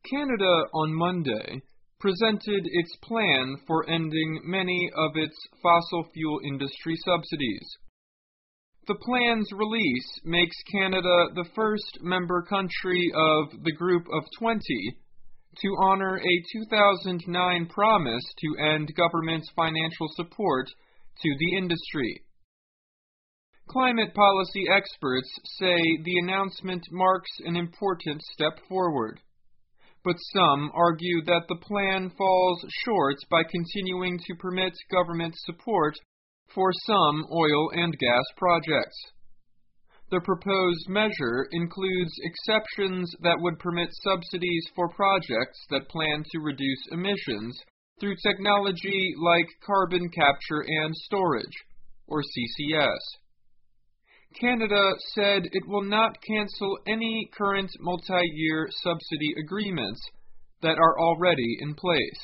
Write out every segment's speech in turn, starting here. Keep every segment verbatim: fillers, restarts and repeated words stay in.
Canada on Monday presented its plan for ending many of its fossil fuel industry subsidies. The plan's release makes Canada the first member country of the Group of twenty to honor a two thousand nine promise to end government's financial support to the industry. Climate policy experts say the announcement marks an important step forward, but some argue that the plan falls short by continuing to permit government support for some oil and gas projects. The proposed measure includes exceptions that would permit subsidies for projects that plan to reduce emissions through technology like carbon capture and storage, or C C S. Canada said it will not cancel any current multi-year subsidy agreements that are already in place.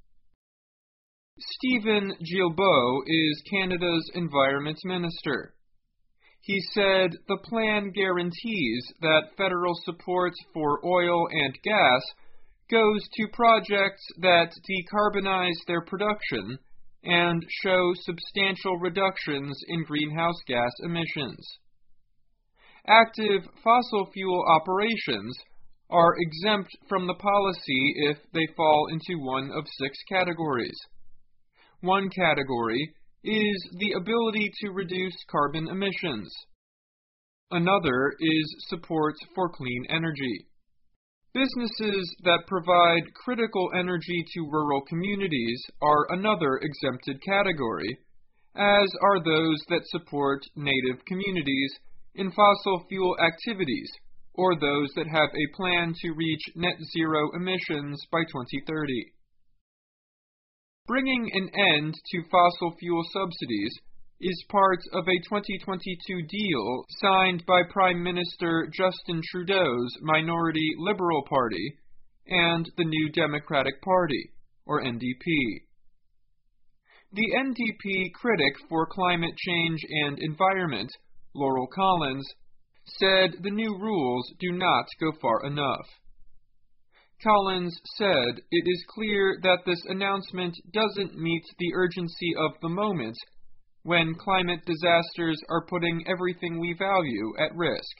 Stephen Guilbeault is Canada's Environment Minister. He said the plan guarantees that federal support for oil and gas goes to projects that decarbonize their production and show substantial reductions in greenhouse gas emissions. Active fossil fuel operations are exempt from the policy if they fall into one of six categories. One category is the ability to reduce carbon emissions. Another is support for clean energy. Businesses that provide critical energy to rural communities are another exempted category, as are those that support native communities in fossil fuel activities, or those that have a plan to reach net zero emissions by twenty thirty. Bringing an end to fossil fuel subsidies is part of a twenty twenty-two deal signed by Prime Minister Justin Trudeau's minority Liberal Party and the New Democratic Party, or N D P. The N D P critic for climate change and environment, Laurel Collins, said the new rules do not go far enough. Collins said it is clear that this announcement doesn't meet the urgency of the moment when climate disasters are putting everything we value at risk.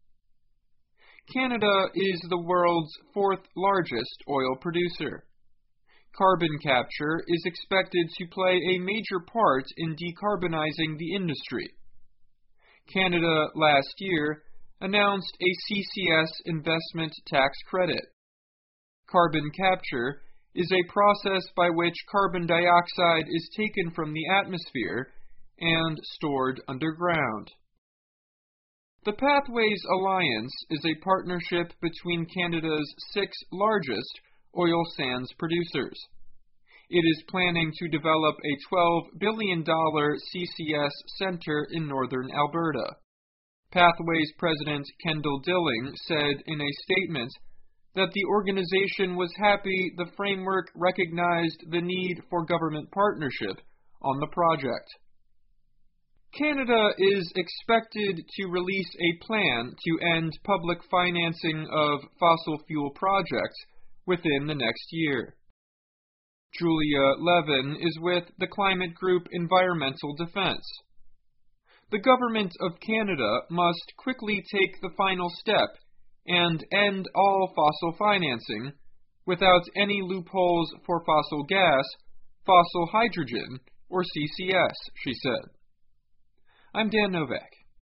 Canada is the world's fourth largest oil producer. Carbon capture is expected to play a major part in decarbonizing the industry. Canada last year announced a C C S investment tax credit. Carbon capture is a process by which carbon dioxide is taken from the atmosphere and stored underground. The Pathways Alliance is a partnership between Canada's six largest oil sands producers. It is planning to develop a twelve billion dollars C C S center in northern Alberta. Pathways President Kendall Dilling said in a statement that the organization was happy the framework recognized the need for government partnership on the project. Canada is expected to release a plan to end public financing of fossil fuel projects within the next year. Julia Levin is with the climate group Environmental Defense. The Government of Canada must quickly take the final step and end all fossil financing without any loopholes for fossil gas, fossil hydrogen, or C C S, she said. I'm Dan Novak.